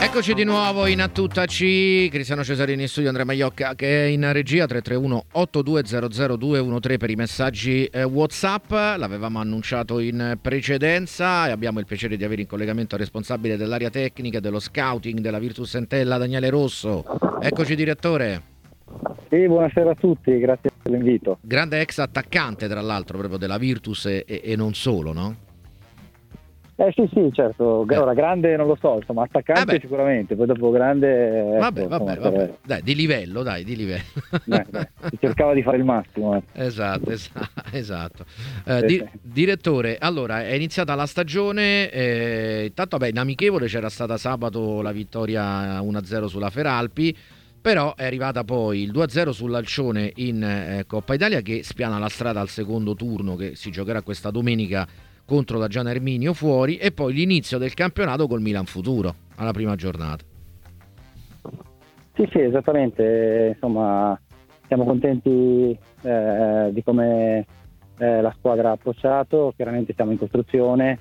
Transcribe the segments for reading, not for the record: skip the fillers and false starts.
Eccoci di nuovo in A Tutta C, Cristiano Cesarini in studio, Andrea Maiocca che è in regia. 331-8200-213 per i messaggi WhatsApp. L'avevamo annunciato in precedenza e abbiamo il piacere di avere in collegamento il responsabile dell'area tecnica e dello scouting della Virtus Entella, Daniele Rosso. Eccoci direttore. Sì, buonasera a tutti, grazie per l'invito. Grande ex attaccante tra l'altro proprio della Virtus e non solo, no? Sì, certo. Ora grande non lo so, insomma, attaccante sicuramente, poi dopo grande... Vabbè. Dai, di livello. Si cercava di fare il massimo. Esatto. Direttore, allora, è iniziata la stagione, intanto in amichevole c'era stata sabato la vittoria 1-0 sulla Feralpi, però è arrivata poi il 2-0 sull'Alcione in Coppa Italia che spiana la strada al secondo turno che si giocherà questa domenica contro la Gian Erminio fuori, e poi l'inizio del campionato col Milan Futuro alla prima giornata. Sì, esattamente, insomma siamo contenti di come la squadra ha approcciato. Chiaramente siamo in costruzione,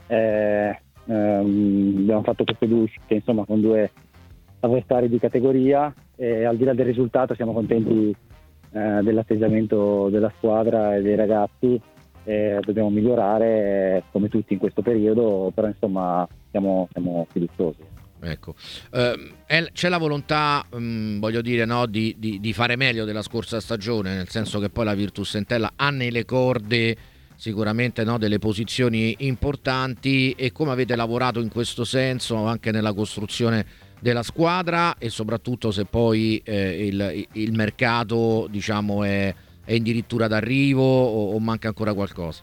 abbiamo fatto queste due uscite insomma con due avversari di categoria e al di là del risultato siamo contenti dell'atteggiamento della squadra e dei ragazzi. Dobbiamo migliorare come tutti in questo periodo, però insomma siamo fiduciosi. Ecco, c'è la volontà, voglio dire, no, di fare meglio della scorsa stagione, nel senso che poi la Virtus Entella ha nelle corde sicuramente, no, delle posizioni importanti, e come avete lavorato in questo senso anche nella costruzione della squadra, e soprattutto se poi il mercato, diciamo, è addirittura d'arrivo o manca ancora qualcosa?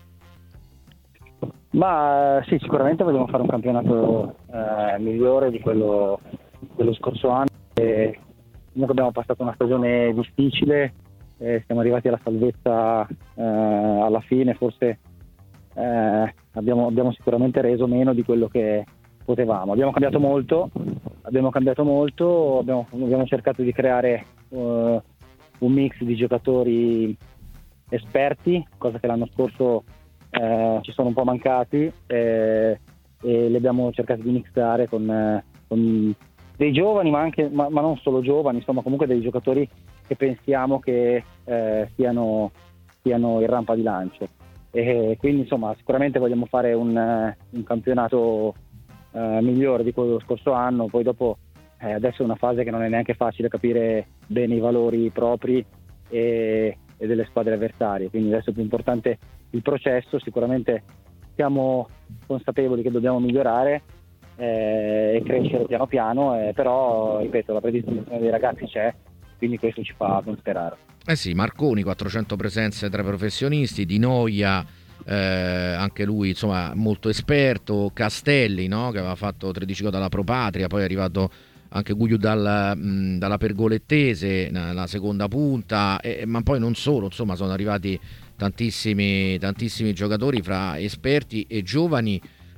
Ma sì, sicuramente vogliamo fare un campionato migliore di quello dello scorso anno. Comunque abbiamo passato una stagione difficile, siamo arrivati alla salvezza alla fine, forse abbiamo sicuramente reso meno di quello che potevamo. Abbiamo cambiato molto, abbiamo cercato di creare un mix di giocatori esperti, cosa che l'anno scorso ci sono un po' mancati, e li abbiamo cercati di mixare con dei giovani, ma non solo giovani, insomma comunque dei giocatori che pensiamo che siano in rampa di lancio, e quindi insomma sicuramente vogliamo fare un campionato migliore di quello dello scorso anno. Poi dopo adesso è una fase che non è neanche facile capire bene i valori propri e delle squadre avversarie, quindi adesso è più importante il processo. Sicuramente siamo consapevoli che dobbiamo migliorare e crescere piano piano, però ripeto, la predisposizione dei ragazzi c'è, quindi questo ci fa ben sperare. Sì, Marconi, 400 presenze tra professionisti, Di Noia, anche lui insomma molto esperto, Castelli, no, che aveva fatto 13 gol dalla Pro Patria, poi è arrivato anche Gugliu dalla Pergolettese, la seconda punta, ma poi non solo, insomma sono arrivati tantissimi giocatori fra esperti e giovani,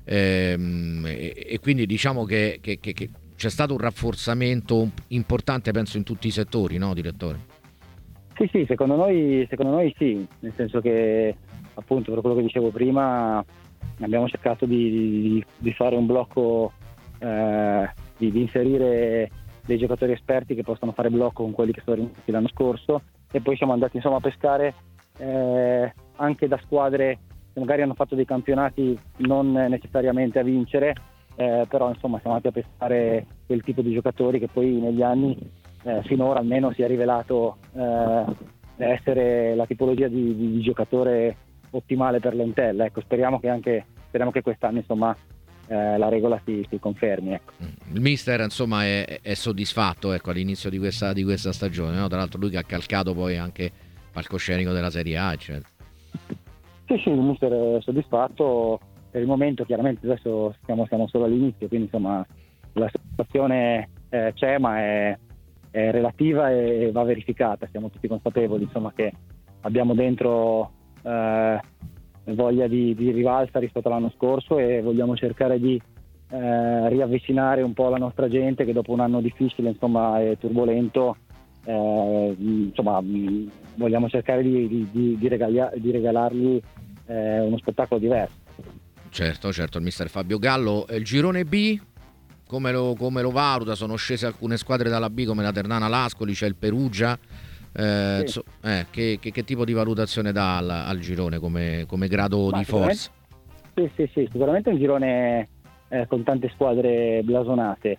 e quindi diciamo che c'è stato un rafforzamento importante, penso, in tutti i settori, no, direttore? Sì, secondo noi sì, nel senso che appunto per quello che dicevo prima abbiamo cercato di fare un blocco, di inserire dei giocatori esperti che possano fare blocco con quelli che sono rimasti l'anno scorso, e poi siamo andati insomma a pescare anche da squadre che magari hanno fatto dei campionati non necessariamente a vincere, però insomma siamo andati a pescare quel tipo di giocatori che poi negli anni finora almeno si è rivelato essere la tipologia di giocatore ottimale per l'Entella. Ecco, speriamo che quest'anno insomma la regola si confermi, ecco. Il mister insomma è soddisfatto, ecco, all'inizio di questa stagione, no? Tra l'altro lui che ha calcato poi anche palcoscenico della Serie A, eccetera. Sì, il mister è soddisfatto per il momento. Chiaramente adesso siamo solo all'inizio, quindi insomma la situazione c'è, ma è relativa e va verificata. Siamo tutti consapevoli insomma che abbiamo dentro voglia di rivalsa rispetto all'anno scorso, e vogliamo cercare di riavvicinare un po' la nostra gente che dopo un anno difficile insomma e turbolento insomma vogliamo cercare di regalargli uno spettacolo diverso. Certo, il mister Fabio Gallo. Il girone B? come lo valuta? Sono scese alcune squadre dalla B come la Ternana Lascoli, c'è il Perugia. Sì. Che tipo di valutazione dà al girone come grado di forza? Sì, sicuramente un girone con tante squadre blasonate.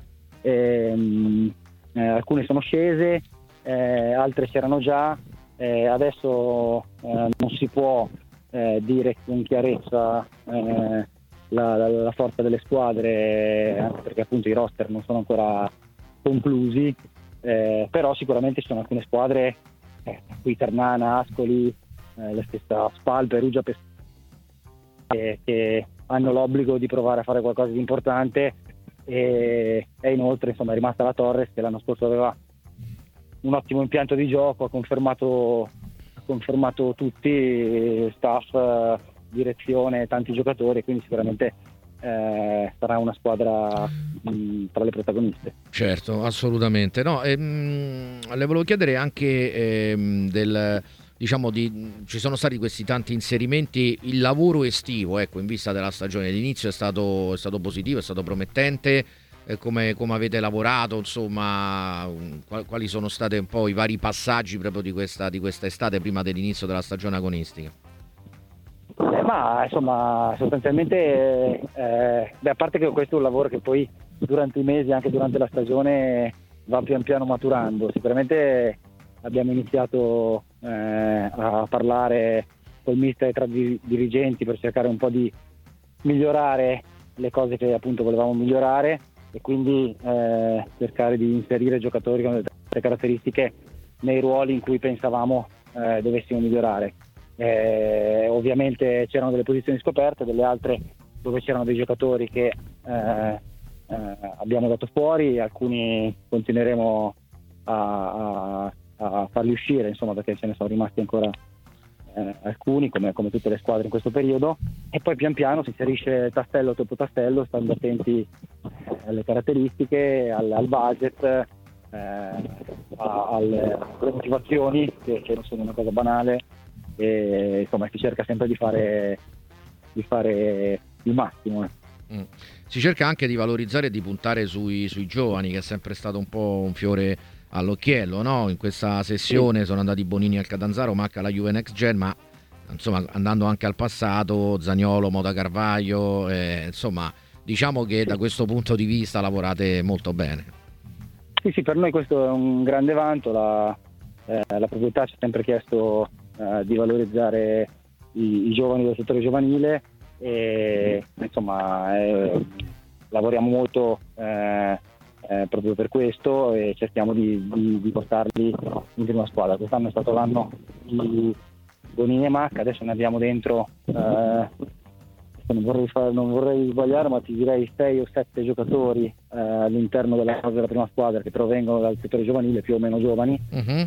Alcune sono scese, altre c'erano già. Adesso non si può dire con chiarezza la forza delle squadre, anche perché appunto i roster non sono ancora conclusi. Però sicuramente ci sono alcune squadre, qui Ternana, Ascoli, la stessa Spal, Perugia, che hanno l'obbligo di provare a fare qualcosa di importante, e inoltre insomma è rimasta la Torres, che l'anno scorso aveva un ottimo impianto di gioco, ha confermato tutti, staff, direzione, tanti giocatori, quindi sicuramente sarà una squadra tra le protagoniste. Certo, assolutamente. No, le volevo chiedere anche ci sono stati questi tanti inserimenti, il lavoro estivo, ecco, in vista della stagione. L'inizio è stato positivo, è stato promettente. Come avete lavorato, insomma, quali sono stati un po' i vari passaggi proprio di questa estate prima dell'inizio della stagione agonistica? Ma insomma, sostanzialmente, a parte che questo è un lavoro che poi durante i mesi, anche durante la stagione, va pian piano maturando. Sicuramente abbiamo iniziato a parlare col mister e tra dirigenti per cercare un po' di migliorare le cose che appunto volevamo migliorare, e quindi cercare di inserire giocatori con delle caratteristiche nei ruoli in cui pensavamo dovessimo migliorare. Ovviamente c'erano delle posizioni scoperte, delle altre dove c'erano dei giocatori che abbiamo dato fuori, alcuni continueremo a farli uscire, insomma, perché ce ne sono rimasti ancora alcuni, come tutte le squadre in questo periodo, e poi pian piano si inserisce tassello dopo tassello, stando attenti alle caratteristiche, al budget, alle motivazioni, che non sono una cosa banale, e insomma si cerca sempre di fare il massimo. Si cerca anche di valorizzare e di puntare sui giovani, che è sempre stato un po' un fiore all'occhiello, no? In questa sessione sono andati Bonini al Catanzaro, Macca alla Juve Next Gen, ma insomma andando anche al passato, Zaniolo, Moda Carvaglio, insomma diciamo che da questo punto di vista lavorate molto bene. Sì, per noi questo è un grande vanto. La proprietà ci ha sempre chiesto di valorizzare i giovani del settore giovanile, e insomma lavoriamo molto proprio per questo, e cerchiamo di portarli in prima squadra. Quest'anno è stato l'anno di Bonini e Macca, adesso ne abbiamo dentro, non vorrei sbagliare, ma ti direi 6 o 7 giocatori all'interno della prima squadra che provengono dal settore giovanile, più o meno giovani.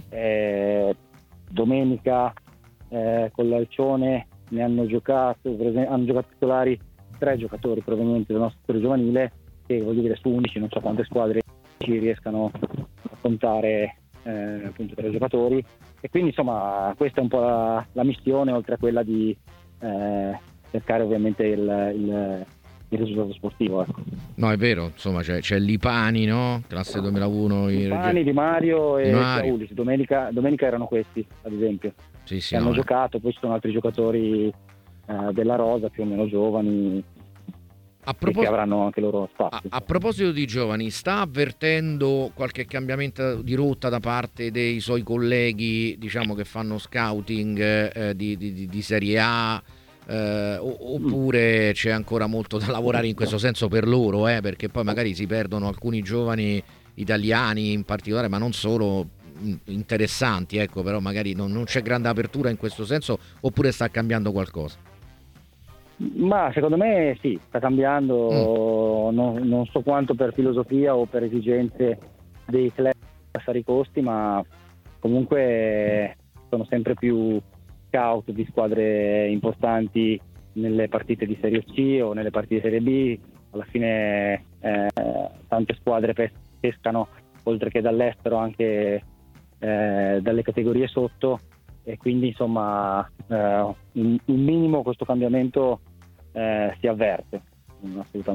Domenica con l'Alcione ne hanno giocato titolari 3 giocatori provenienti dal nostro settore giovanile, che voglio dire su 11 non so quante squadre ci riescano a contare appunto 3 giocatori, e quindi insomma questa è un po' la missione, oltre a quella di cercare ovviamente il risultato sportivo, ecco. No, è vero, insomma c'è Lipani, no? Classe 2001, Lipani, Di Mario e Saulis. Domenica erano questi, ad esempio, che hanno giocato. Poi ci sono altri giocatori della rosa più o meno giovani, che avranno anche loro spazio. A proposito di giovani, sta avvertendo qualche cambiamento di rotta da parte dei suoi colleghi, diciamo, che fanno scouting di Serie A? Oppure c'è ancora molto da lavorare in questo senso per loro, perché poi magari si perdono alcuni giovani italiani in particolare, ma non solo, interessanti, ecco, però magari non c'è grande apertura in questo senso, oppure sta cambiando qualcosa? Ma secondo me sì, sta cambiando, non so quanto per filosofia o per esigenze dei club a fare i costi, ma comunque sono sempre più scout di squadre importanti nelle partite di Serie C o nelle partite di Serie B. Alla fine tante squadre pescano, oltre che dall'estero, anche dalle categorie sotto, e quindi insomma un minimo questo cambiamento si avverte assolutamente.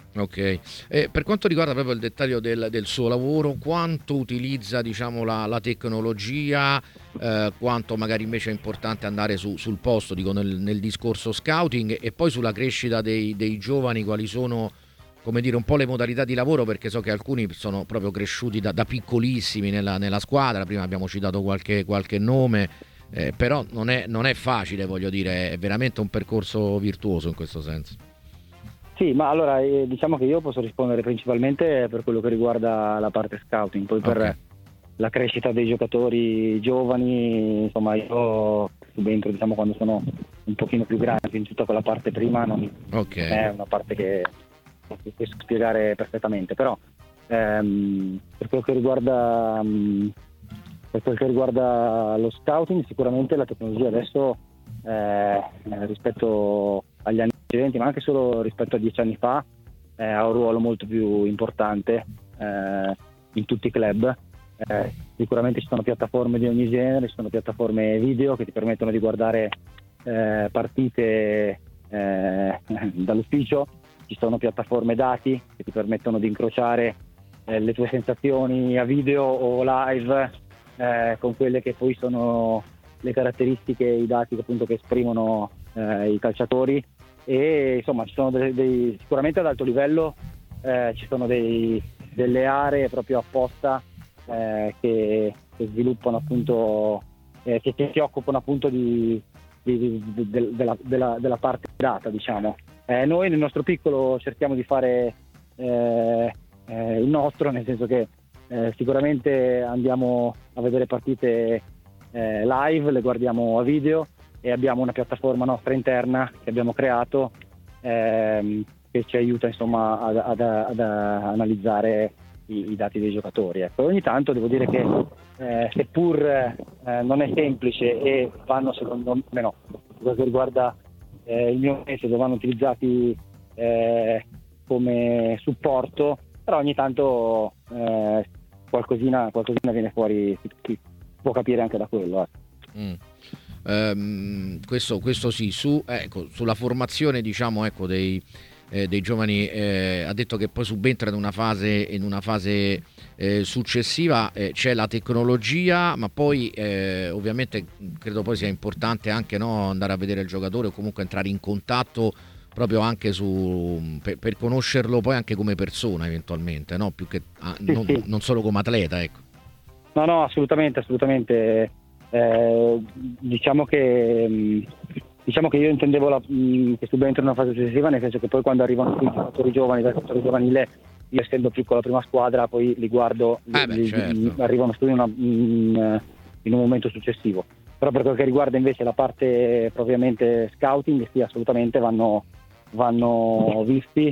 Ok, per quanto riguarda proprio il dettaglio del suo lavoro, quanto utilizza, diciamo, la tecnologia, quanto magari invece è importante andare sul posto, dico nel discorso scouting, e poi sulla crescita dei giovani, quali sono, come dire, un po' le modalità di lavoro, perché so che alcuni sono proprio cresciuti da piccolissimi nella squadra, prima abbiamo citato qualche nome, però non è facile, voglio dire, è veramente un percorso virtuoso in questo senso. Sì, ma allora diciamo che io posso rispondere principalmente per quello che riguarda la parte scouting, poi per Ok. la crescita dei giocatori giovani, insomma io subentro, diciamo, quando sono un pochino più grandi, in tutta quella parte prima non Ok. è una parte che posso spiegare perfettamente, però per quello che riguarda lo scouting, sicuramente la tecnologia adesso rispetto agli anni precedenti, ma anche solo rispetto a 10 anni fa, ha un ruolo molto più importante in tutti i club. Sicuramente ci sono piattaforme di ogni genere, ci sono piattaforme video che ti permettono di guardare partite dall'ufficio, ci sono piattaforme dati che ti permettono di incrociare le tue sensazioni a video o live con quelle che poi sono le caratteristiche, i dati appunto che esprimono i calciatori, e insomma ci sono sicuramente ad alto livello ci sono delle aree proprio apposta che sviluppano appunto che si occupano appunto della parte data, diciamo. Noi nel nostro piccolo cerchiamo di fare il nostro, nel senso che sicuramente andiamo a vedere partite live, le guardiamo a video, e abbiamo una piattaforma nostra interna che abbiamo creato che ci aiuta insomma ad analizzare i dati dei giocatori. Ecco. Ogni tanto devo dire che seppur non è semplice e vanno, secondo me, no, per quello che riguarda il mio metodo, vanno utilizzati come supporto, però ogni tanto qualcosina viene fuori, si può capire anche da quello. Questo sì, sulla formazione, diciamo, ecco, dei giovani, ha detto che poi subentra in una fase successiva, c'è la tecnologia, ma poi ovviamente credo poi sia importante anche, no, andare a vedere il giocatore, o comunque entrare in contatto proprio anche per conoscerlo poi anche come persona, eventualmente, no? Più che Sì. non solo come atleta, ecco. No, assolutamente. Diciamo che io intendevo che subentro in una fase successiva, nel senso che poi quando arrivano qui i giocatori giovani dal settore giovanile, io essendo più con la prima squadra, poi li guardo, Certo. arrivano su in un momento successivo. Però per quel che riguarda invece la parte propriamente scouting, sì, assolutamente vanno visti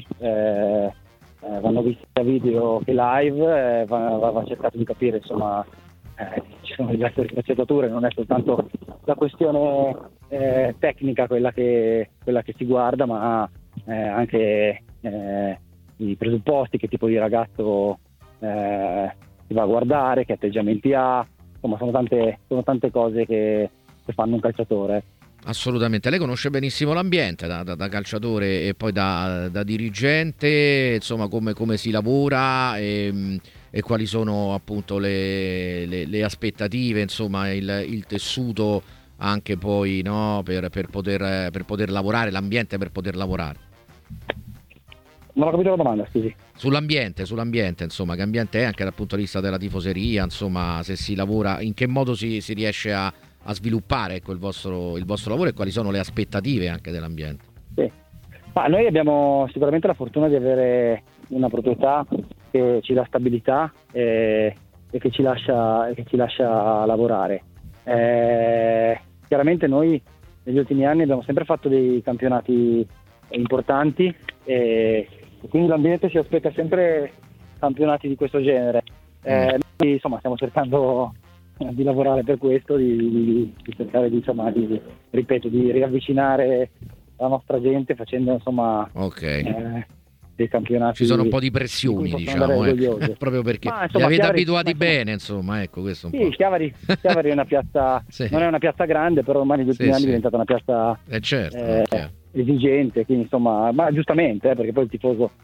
a video che live, va cercato di capire, insomma, ci sono diverse sfaccettature, non è soltanto la questione tecnica quella che si guarda, ma anche i presupposti, che tipo di ragazzo si va a guardare, che atteggiamenti ha, insomma sono tante cose che fanno un calciatore. Assolutamente, lei conosce benissimo l'ambiente da calciatore e poi da dirigente, insomma, come si lavora e quali sono appunto le aspettative, insomma, il tessuto anche poi, no, per poter lavorare, l'ambiente per poter lavorare. Non ho capito la domanda, scusi. Sull'ambiente, insomma, che ambiente è anche dal punto di vista della tifoseria, insomma, se si lavora, in che modo si riesce a sviluppare, ecco, il vostro lavoro, e quali sono le aspettative anche dell'ambiente. Sì. Ma noi abbiamo sicuramente la fortuna di avere una proprietà che ci dà stabilità e che ci lascia lavorare. Chiaramente noi negli ultimi anni abbiamo sempre fatto dei campionati importanti e quindi l'ambiente si aspetta sempre campionati di questo genere. Noi, insomma, stiamo cercando di lavorare per questo, di cercare di riavvicinare la nostra gente, facendo, insomma, dei campionati. Ci sono un po' di pressioni, diciamo, proprio perché li avete abituati bene, insomma, ecco, questo un po'. Chiavari è una piazza, sì. Non è una piazza grande, però ormai negli ultimi anni è diventata una piazza certo, esigente, quindi insomma, ma giustamente, perché poi il tifoso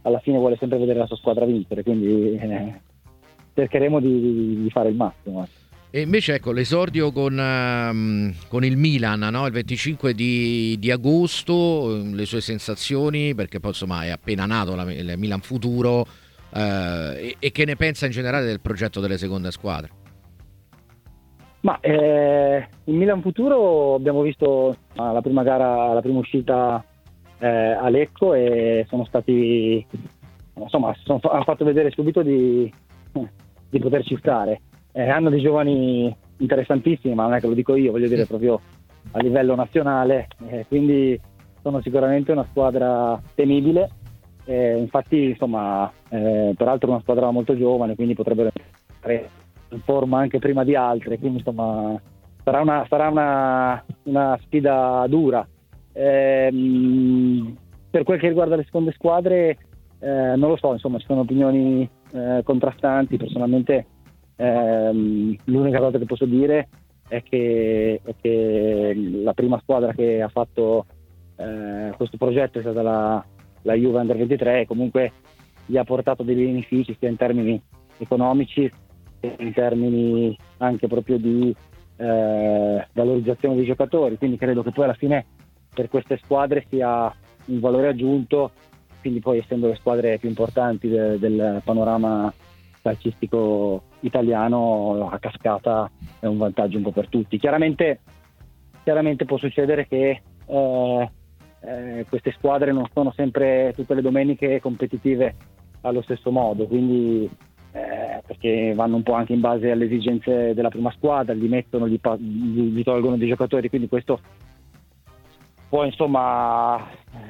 alla fine vuole sempre vedere la sua squadra vincere, quindi cercheremo di fare il massimo. E invece ecco l'esordio con il Milan, no? Il 25 di agosto, le sue sensazioni, perché poi insomma è appena nato il Milan Futuro, e che ne pensa in generale del progetto delle seconde squadre? Ma il Milan Futuro abbiamo visto la prima gara, la prima uscita a Lecco, e sono stati, insomma, hanno fatto vedere subito di poterci stare. Hanno dei giovani interessantissimi, ma non è che lo dico io, voglio dire proprio a livello nazionale, quindi sono sicuramente una squadra temibile, infatti insomma peraltro una squadra molto giovane, quindi potrebbero entrare in forma anche prima di altre, quindi insomma sarà una sfida dura. Per quel che riguarda le seconde squadre, non lo so, insomma ci sono opinioni contrastanti. Personalmente l'unica cosa che posso dire è che la prima squadra che ha fatto questo progetto è stata la Juve Under 23, e comunque gli ha portato dei benefici sia in termini economici che in termini anche proprio di valorizzazione dei giocatori, quindi credo che poi alla fine per queste squadre sia un valore aggiunto, quindi poi essendo le squadre più importanti del panorama calcistico italiano, a cascata è un vantaggio un po' per tutti. Chiaramente può succedere che queste squadre non sono sempre tutte le domeniche competitive allo stesso modo, quindi perché vanno un po' anche in base alle esigenze della prima squadra, gli tolgono dei giocatori, quindi questo può insomma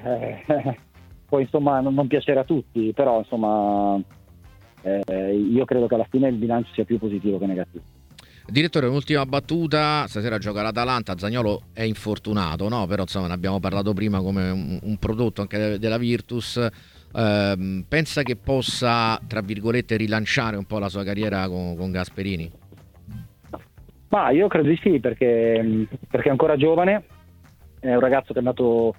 non piacere a tutti, però insomma io credo che alla fine il bilancio sia più positivo che negativo. Direttore, un'ultima battuta: stasera gioca l'Atalanta, Zaniolo è infortunato, no? Però insomma ne abbiamo parlato prima come un prodotto anche della Virtus. Pensa che possa, tra virgolette, rilanciare un po' la sua carriera con Gasperini? Ma io credo di sì, perché è ancora giovane, è un ragazzo che è andato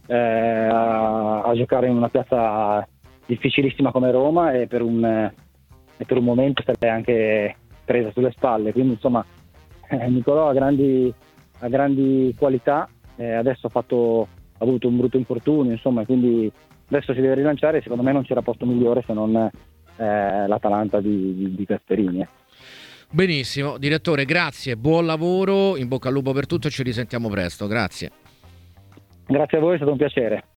a giocare in una piazza difficilissima come Roma, e per un momento se l'è anche presa sulle spalle, quindi insomma Nicolò ha grandi qualità, adesso ha avuto un brutto infortunio, insomma, quindi adesso si deve rilanciare. Secondo me non c'era posto migliore se non l'Atalanta di Gasperini. Benissimo, direttore, grazie, buon lavoro, in bocca al lupo per tutto e ci risentiamo presto. Grazie A voi, è stato un piacere.